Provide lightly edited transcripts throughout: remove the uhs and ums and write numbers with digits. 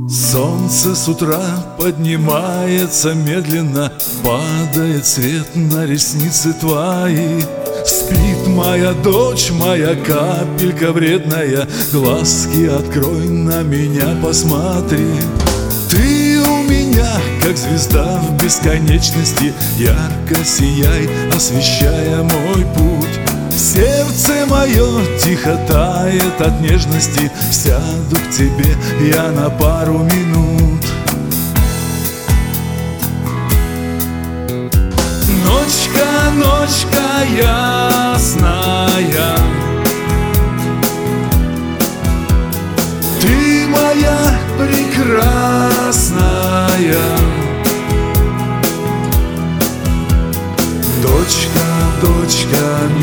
Солнце с утра поднимается медленно, падает свет на ресницы твои. Спит моя дочь, моя капелька вредная, глазки открой, на меня посмотри. Ты у меня, как звезда в бесконечности, ярко сияй, освещая мой путь. Сердце мое тихо тает от нежности, сяду к тебе я на пару минут. Ночка, ночка ясная, ты моя прекрасная. Дочка, дочка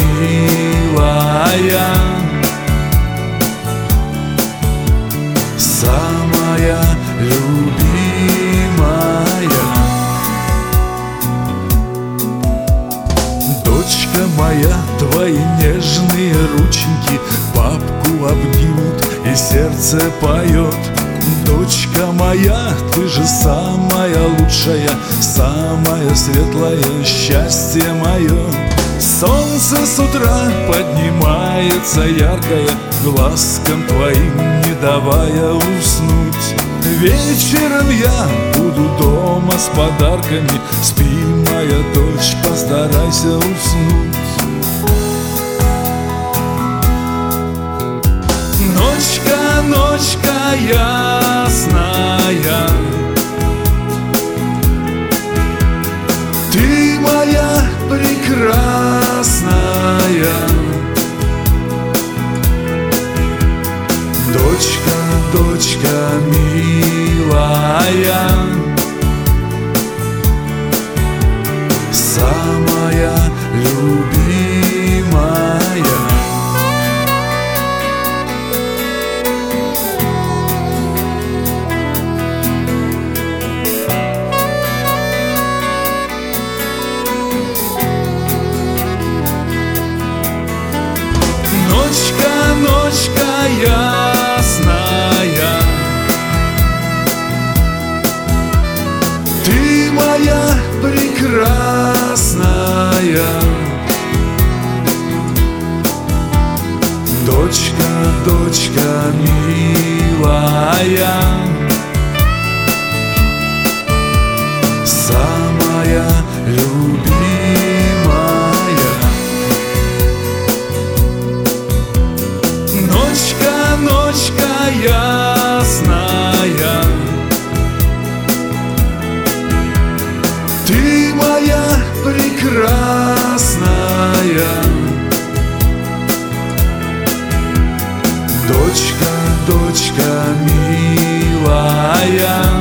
милая, самая любимая. Дочка моя, твои нежные рученьки папку обнимут и сердце поет. Дочка моя, ты же самая лучшая, самое светлое счастье мое. Солнце с утра поднимается яркое, глазкам твоим не давая уснуть. Вечером я буду дома с подарками, спи, моя дочь, постарайся уснуть. Ночка, ночка ясная, ты моя прекрасная. Дочка, дочка милая, самая любимая. Ночка, ночка ясная, ты моя прекрасная. Дочка, дочка милая, самая любимая. Ночка, ночка ясная, ты моя прекрасная. Дочка, дочка милая,